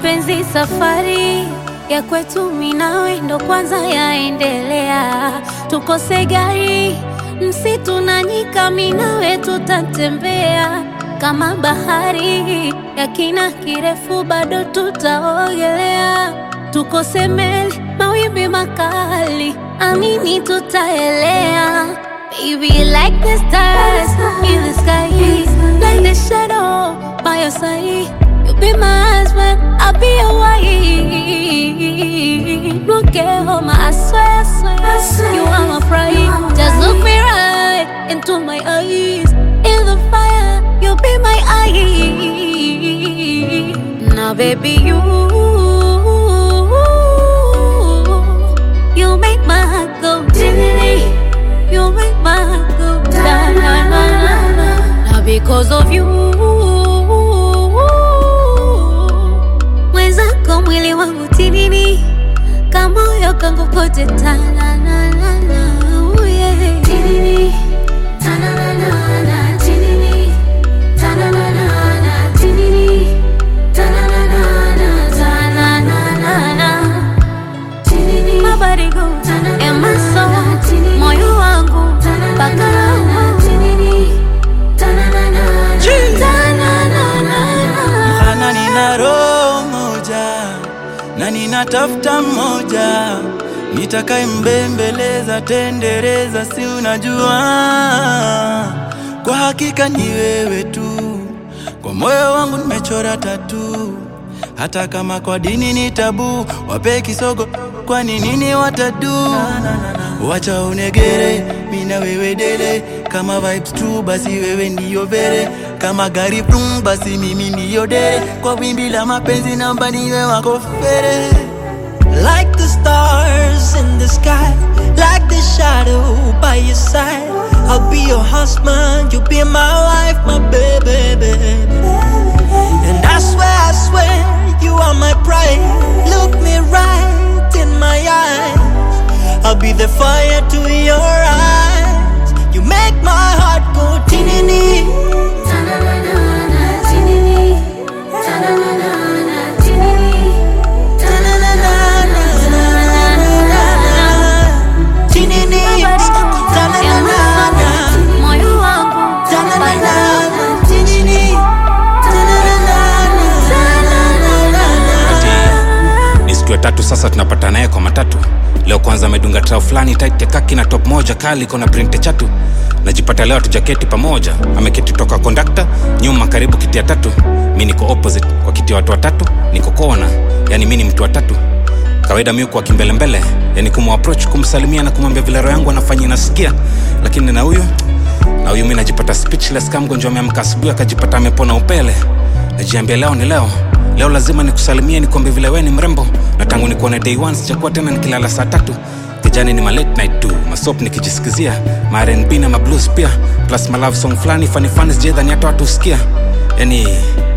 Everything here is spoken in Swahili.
mapenzi safari ya kwetu mimi nawe ndo kwanza yaendelea. Tukose gari, msitu na nyika, mimi nawe tutatembea. Kama bahari ya kina kirefu bado tutaogelea. Tukose meli, mawimbi makali, amini tutaelea. Baby, like the stars in the sky, like the shadow by your side. You be my husband, I'll be your wife. Look at home, I swear, you are my pride. Just look me right into my eyes. In the fire, you'll be my eye. Now baby, you make my heart go diddly. You make my heart go da na na na na. Now because of you, mwenzako mwili wangu tinini, kama moyo kangu kote ta na na na na. Oh yeah. Tinini, ta na na na na. Tinini, ta na na na na. Tinini, ta na na na na. Ta na na na na. Tinini, my body goes and my soul. Moyo wangu mpaka roho. Tinini, ta na na na na. Ta na na na na. Mhana nina roho moja na ninatafuta mmoja, nitakaye mbembeleza tendereza, si unajua kwa hakika ni wewe tu. Kwa moyo wangu nimechora tatu, hata kama kwa dini ni tabu. Wape kisogo kwani nini watadu? Wacha unegere, mina wewe dele. Kama vibes true basi wewe ndiyo vere. Kama gari brum basi mimi ndiyo dere. Kwa wimbi la mapenzi namba niwe wako fere. Like the stars in the sky, like the shadow by your side. I'll be your husband, you'll be my wife, my baby. And I swear, you are my pride. Look me right in my eyes. I'll be the fire to your eyes. You make my heart go tinini. Ta-na-na-na-na, tinini. Ta-na-na-na-na, tinini. Ta-na-na-na-na, tinini. Ta-na-na-na-na, moyo wangu ta-na-na-na-na, tinini. Ni siku ya tatu sasa tunapata naye kwa matatu. Leo kwanza amedunga trao fulani tight ya kaki na top moja kali kona print chatu. Najipata leo tujaketi pamoja. Ameketi toka conductor nyuma karibu kiti ya tatu. Mimi niko opposite kwa kiti ya watu watatu, niko kona. Yani mimi ni mtu wa tatu. Kawaida mimi kwa kimbele mbele, yani kumapproach, kumsalimia na kumwambia vile roho yangu anafanya inasikia. Lakini na huyu mimi najipata speechless kama mgonjwa ameamka asubuhi akajipata amepona upele. Najiambia leo ni leo. Leo lazima nikusalimie nikwambie vile wewe ni mrembo. Na tangu nikuone day one sijakuwa tena nikilala saa 3. Kijani ni ma late night tu, masop nikijisikizia, ma R&B na ma blues pia, plus ma love song flani funny sije dhani hata watu usikia. Yani